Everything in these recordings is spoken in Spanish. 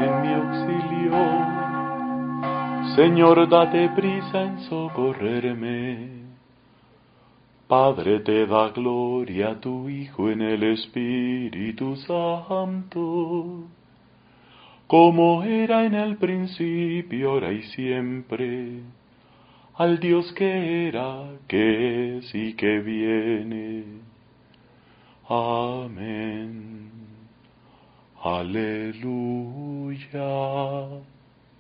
en mi auxilio. Señor, date prisa en socorrerme. Padre, te da gloria a tu Hijo en el Espíritu Santo, como era en el principio, ahora y siempre, al Dios que era, que es y que viene. Amén. Aleluya.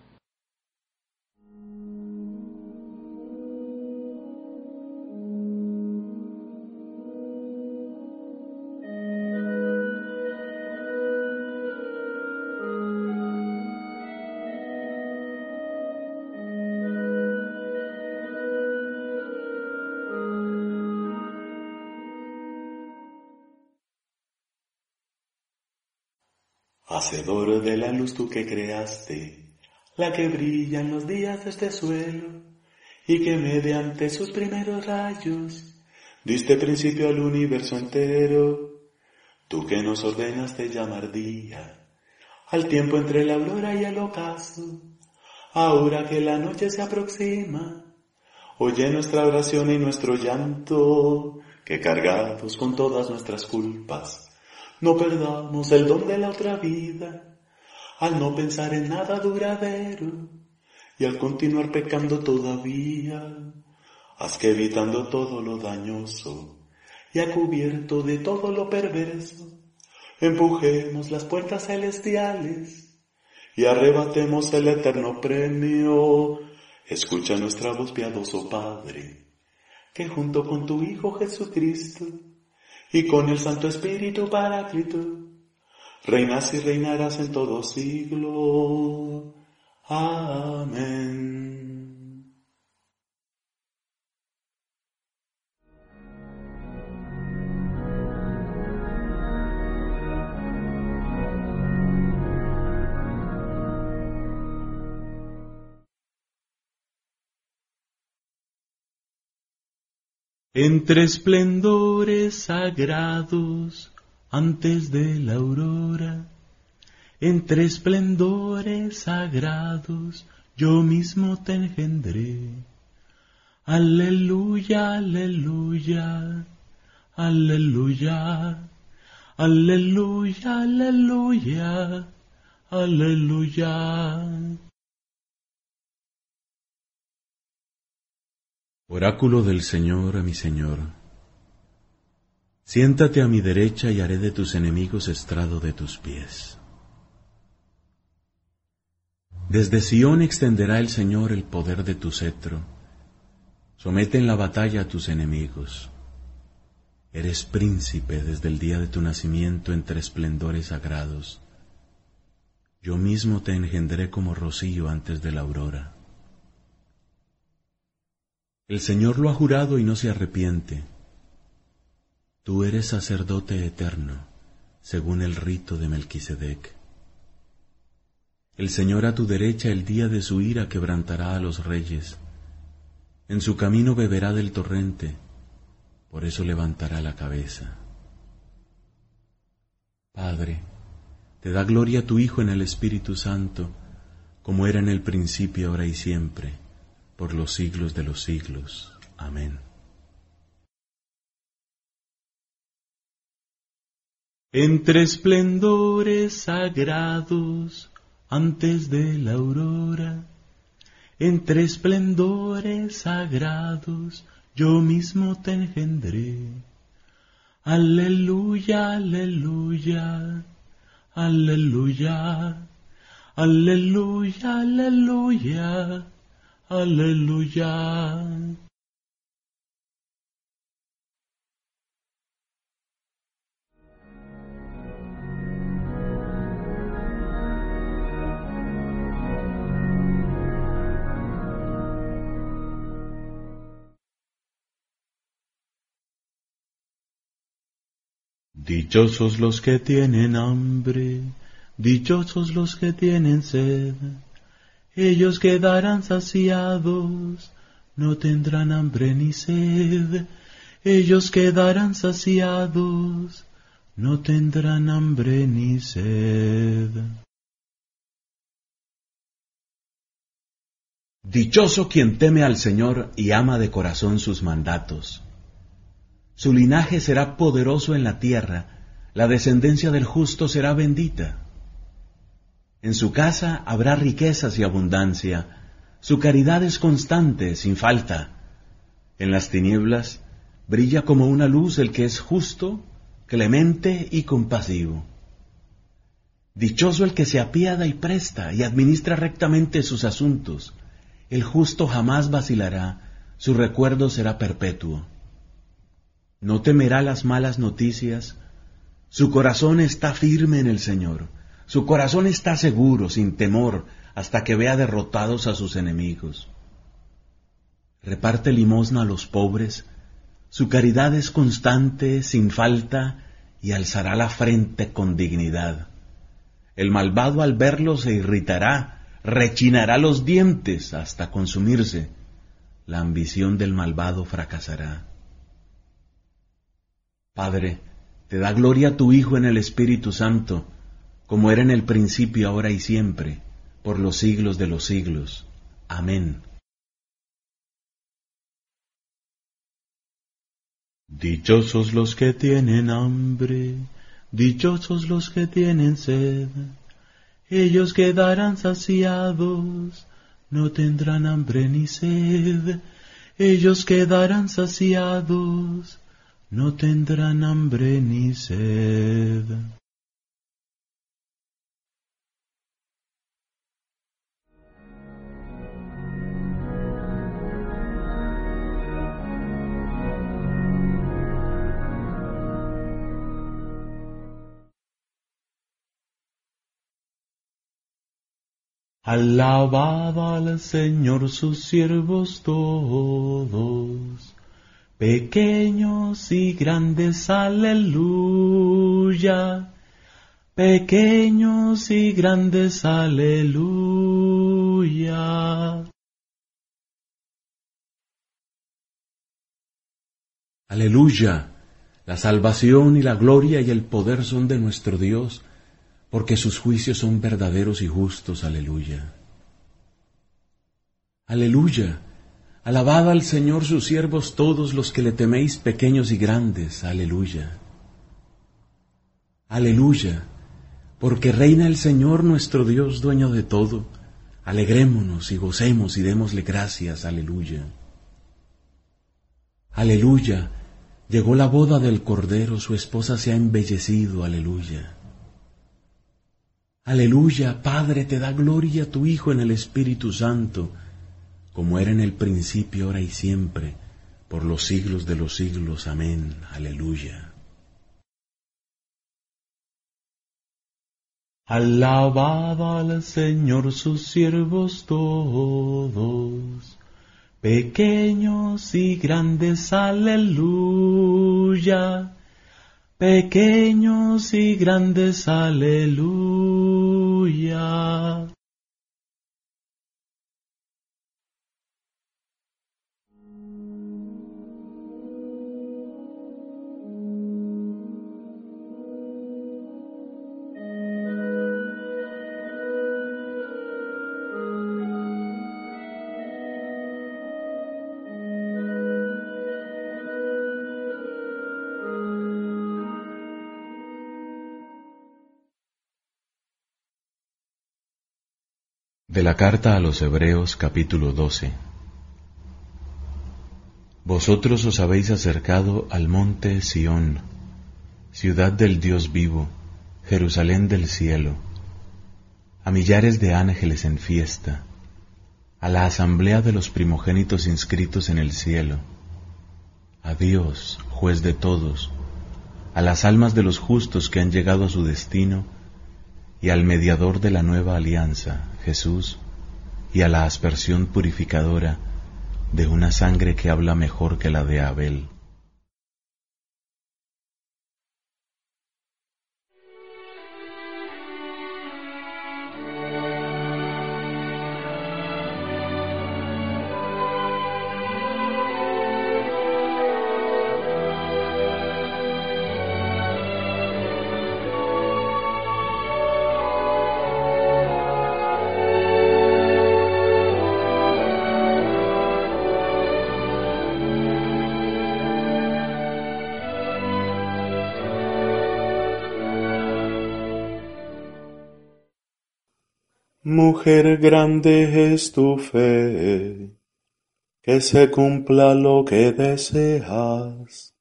Hacedor de la luz tú que creaste, la que brilla en los días de este suelo, y que mediante sus primeros rayos diste principio al universo entero, tú que nos ordenaste llamar día, al tiempo entre la aurora y el ocaso, ahora que la noche se aproxima, oye nuestra oración y nuestro llanto, que cargados con todas nuestras culpas, no perdamos el don de la otra vida, al no pensar en nada duradero, y al continuar pecando todavía, haz que evitando todo lo dañoso, y a cubierto de todo lo perverso, empujemos las puertas celestiales, y arrebatemos el eterno premio. Escucha nuestra voz, piadoso Padre, que junto con tu Hijo Jesucristo, y con el Santo Espíritu Paráclito, reinas y reinarás en todo siglo. Amén. Entre esplendores sagrados, antes de la aurora, entre esplendores sagrados, yo mismo te engendré. Aleluya, aleluya, aleluya, aleluya, aleluya, aleluya. Oráculo del Señor a mi Señor. Siéntate a mi derecha y haré de tus enemigos estrado de tus pies. Desde Sión extenderá el Señor el poder de tu cetro. Somete en la batalla a tus enemigos. Eres príncipe desde el día de tu nacimiento entre esplendores sagrados. Yo mismo te engendré como rocío antes de la aurora. El Señor lo ha jurado y no se arrepiente. Tú eres sacerdote eterno, según el rito de Melquisedec. El Señor a tu derecha el día de su ira quebrantará a los reyes. En su camino beberá del torrente, por eso levantará la cabeza. Padre, te da gloria a tu Hijo en el Espíritu Santo, como era en el principio, ahora y siempre, por los siglos de los siglos. Amén. Entre esplendores sagrados, antes de la aurora, entre esplendores sagrados, yo mismo te engendré. Aleluya, aleluya, aleluya, aleluya, aleluya, aleluya. Dichosos los que tienen hambre, dichosos los que tienen sed, ellos quedarán saciados, no tendrán hambre ni sed, ellos quedarán saciados, no tendrán hambre ni sed. Dichoso quien teme al Señor y ama de corazón sus mandatos. Su linaje será poderoso en la tierra, la descendencia del justo será bendita. En su casa habrá riquezas y abundancia, su caridad es constante, sin falta. En las tinieblas brilla como una luz el que es justo, clemente y compasivo. Dichoso el que se apiada y presta y administra rectamente sus asuntos. El justo jamás vacilará, su recuerdo será perpetuo. No temerá las malas noticias, su corazón está firme en el Señor, su corazón está seguro, sin temor, hasta que vea derrotados a sus enemigos. Reparte limosna a los pobres, su caridad es constante, sin falta, y alzará la frente con dignidad. El malvado al verlo se irritará, rechinará los dientes hasta consumirse. La ambición del malvado fracasará. Padre, te da gloria a tu Hijo en el Espíritu Santo, como era en el principio, ahora y siempre, por los siglos de los siglos. Amén. Dichosos los que tienen hambre, dichosos los que tienen sed, ellos quedarán saciados, no tendrán hambre ni sed, ellos quedarán saciados, no tendrán hambre ni sed. Alabad al Señor sus siervos todos, pequeños y grandes, aleluya, pequeños y grandes, aleluya. Aleluya, la salvación y la gloria y el poder son de nuestro Dios, porque sus juicios son verdaderos y justos. Aleluya. Aleluya. Alabad al Señor sus siervos todos los que le teméis, pequeños y grandes. Aleluya. Aleluya. Porque reina el Señor nuestro Dios, dueño de todo. Alegrémonos y gocemos y démosle gracias. Aleluya. Aleluya. Llegó la boda del Cordero, su esposa se ha embellecido. Aleluya. Aleluya, Padre, te da gloria a tu Hijo en el Espíritu Santo, como era en el principio, ahora y siempre, por los siglos de los siglos. Amén. Aleluya. Alabad al Señor sus siervos todos, pequeños y grandes, aleluya, pequeños y grandes, aleluya. De la carta a los Hebreos, capítulo 12. Vosotros os habéis acercado al monte Sión, ciudad del Dios vivo, Jerusalén del cielo, a millares de ángeles en fiesta, a la asamblea de los primogénitos inscritos en el cielo, a Dios, juez de todos, a las almas de los justos que han llegado a su destino, y al mediador de la nueva alianza, Jesús, y a la aspersión purificadora de una sangre que habla mejor que la de Abel. Mujer, grande es tu fe, que se cumpla lo que deseas.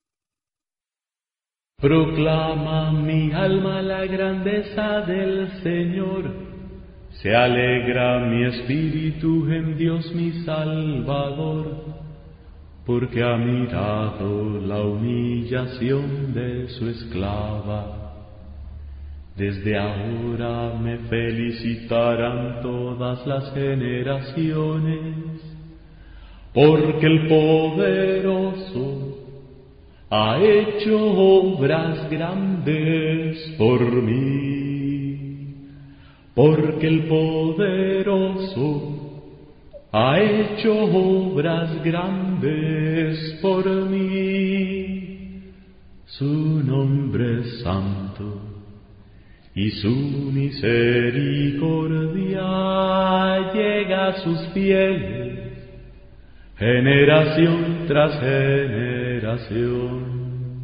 Proclama mi alma la grandeza del Señor, se alegra mi espíritu en Dios mi Salvador, porque ha mirado la humillación de su esclava. Desde ahora me felicitarán todas las generaciones, porque el poderoso ha hecho obras grandes por mí, porque el poderoso ha hecho obras grandes por mí. Su nombre es santo y su misericordia llega a sus fieles, generación tras generación.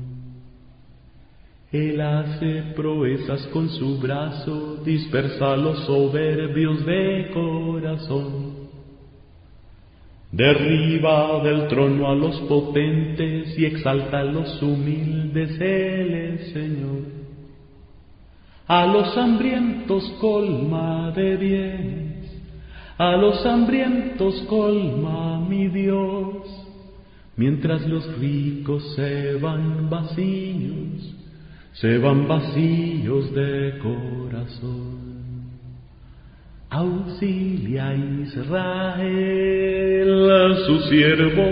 Él hace proezas con su brazo, dispersa a los soberbios de corazón. Derriba del trono a los potentes y exalta a los humildes, Él es Señor. A los hambrientos colma de bienes, a los hambrientos colma mi Dios, mientras los ricos se van vacíos de corazón. Auxilia a Israel, su siervo,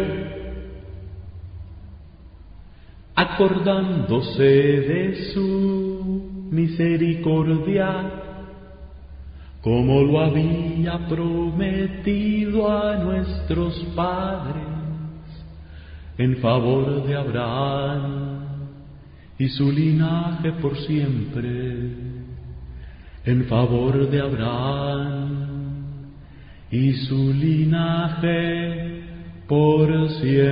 acordándose de su misericordia, como lo había prometido a nuestros padres, en favor de Abraham y su linaje por siempre, en favor de Abraham y su linaje por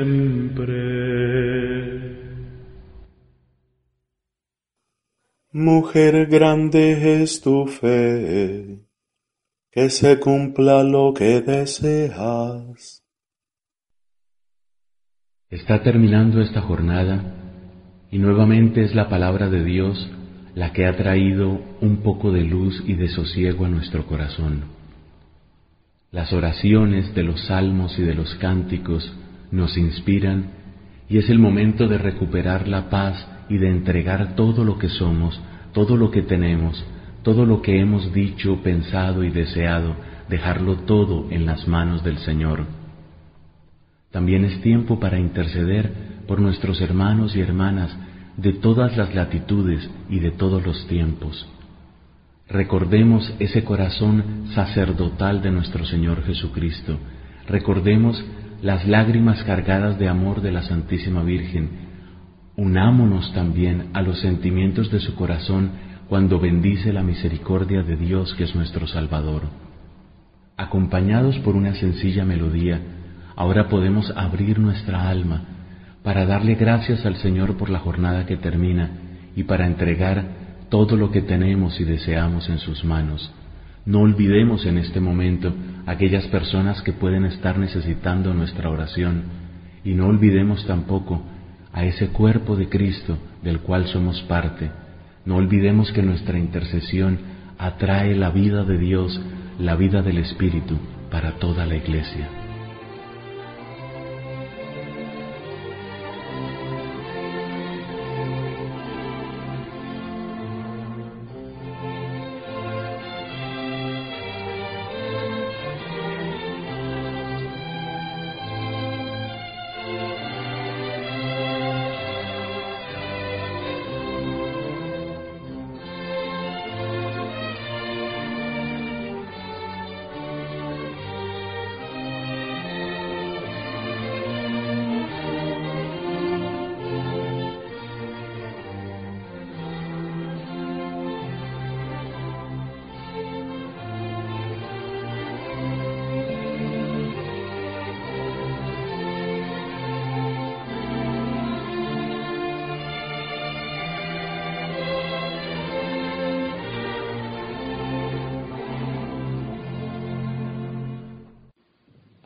siempre. Mujer, grande es tu fe, que se cumpla lo que deseas. Está terminando esta jornada y nuevamente es la palabra de Dios la que ha traído un poco de luz y de sosiego a nuestro corazón. Las oraciones de los salmos y de los cánticos nos inspiran y es el momento de recuperar la paz y de entregar todo lo que somos, todo lo que tenemos, todo lo que hemos dicho, pensado y deseado, dejarlo todo en las manos del Señor. También es tiempo para interceder por nuestros hermanos y hermanas de todas las latitudes y de todos los tiempos. Recordemos ese corazón sacerdotal de nuestro Señor Jesucristo. Recordemos las lágrimas cargadas de amor de la Santísima Virgen. Unámonos también a los sentimientos de su corazón cuando bendice la misericordia de Dios que es nuestro Salvador. Acompañados por una sencilla melodía, ahora podemos abrir nuestra alma para darle gracias al Señor por la jornada que termina y para entregar todo lo que tenemos y deseamos en sus manos. No olvidemos en este momento aquellas personas que pueden estar necesitando nuestra oración y no olvidemos tampoco a ese cuerpo de Cristo del cual somos parte. No olvidemos que nuestra intercesión atrae la vida de Dios, la vida del Espíritu para toda la Iglesia.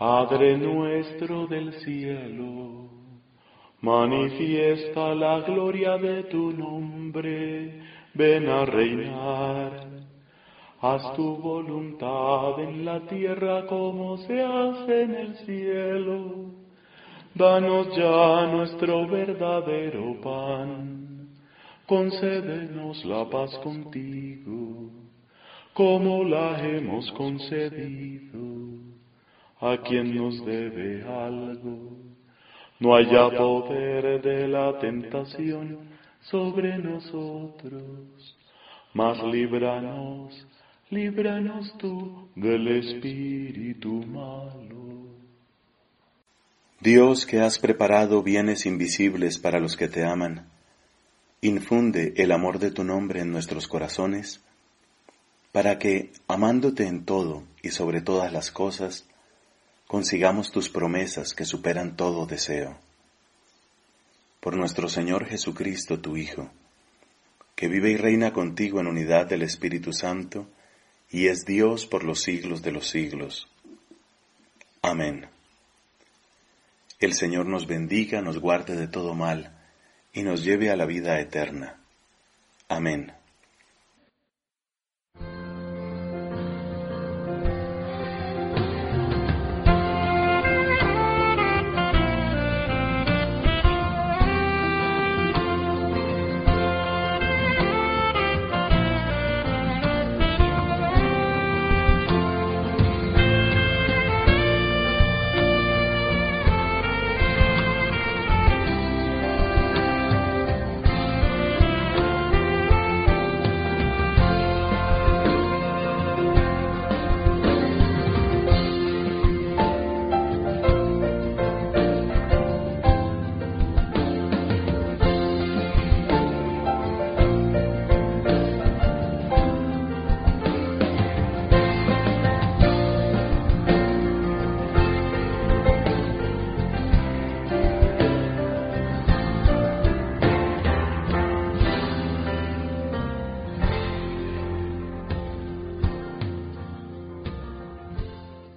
Padre nuestro del cielo, manifiesta la gloria de tu nombre, ven a reinar. Haz tu voluntad en la tierra como se hace en el cielo. Danos ya nuestro verdadero pan. Concédenos la paz contigo, como la hemos concedido a quien nos debe algo. No haya poder de la tentación sobre nosotros, mas líbranos tú del espíritu malo. Dios, que has preparado bienes invisibles para los que te aman, infunde el amor de tu nombre en nuestros corazones, para que, amándote en todo y sobre todas las cosas, consigamos tus promesas que superan todo deseo. Por nuestro Señor Jesucristo, tu Hijo, que vive y reina contigo en unidad del Espíritu Santo, y es Dios por los siglos de los siglos. Amén. El Señor nos bendiga, nos guarde de todo mal, y nos lleve a la vida eterna. Amén.